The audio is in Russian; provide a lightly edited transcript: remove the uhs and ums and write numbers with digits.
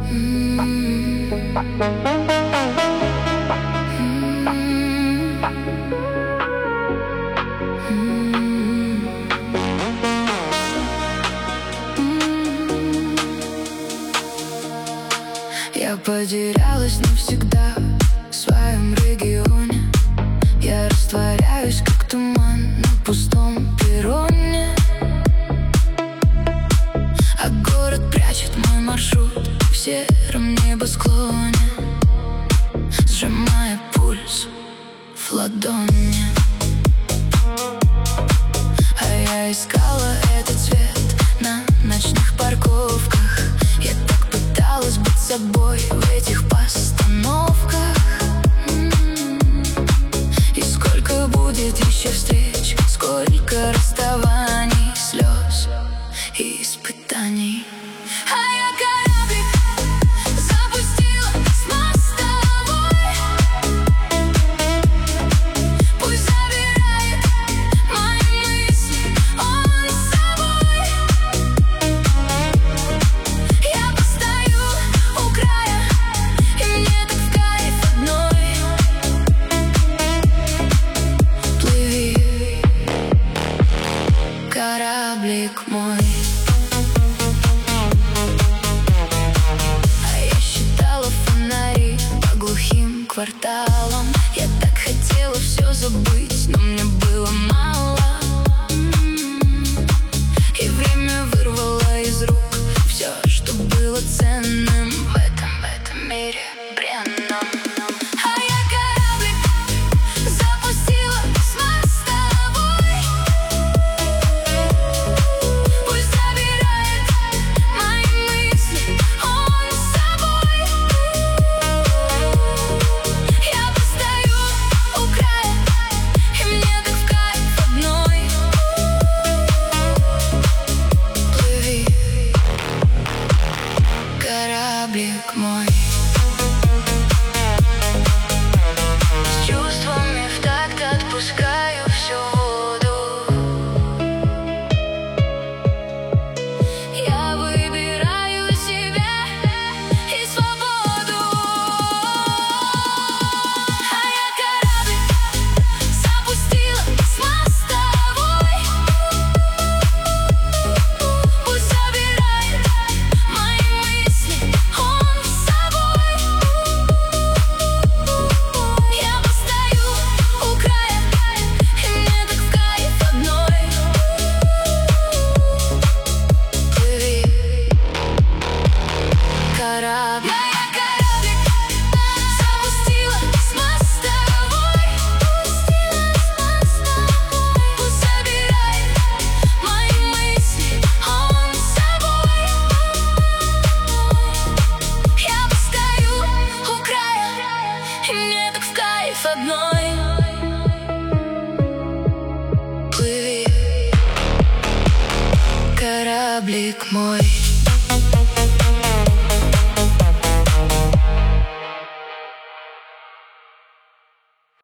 Я потерялась навсегда в своем регионе. Я растворяюсь, как туман на пустом перроне. А город прячет мой маршрут в сером небосклоне, сжимая пульс в ладони. А я искала этот цвет на ночных парковках. Я так пыталась быть собой в этих постановках. И сколько будет еще встреч, сколько расставаний, слез и испытаний. А я кораблик запустила с мостовой. Пусть забирает мои мысли он с собой. Я постою у края, и мне так в кайф одной. Плыви, кораблик мой. Кварталом я так хотела все забыть, но мне было мало. И время вырвало из рук все, что было ценным в этом мире бренном. А я кораблик запустила с мостовой. Пусть забирает мои мысли он с собой. Кораблик мой. С чувствами в такт отпускаю всю воду. Я выбираю себя и свободу. А я кораблик запустила с мостовой. Пусть забирает мои мысли он с собой. Я постою у края, и мне так в кайф одной. Плыви, кораблик. Я кораблик запустила с мостовой. Пусть забирает мои мысли он с собой. Я постою у края, и мне так в кайф одной. Плыви, кораблик мой.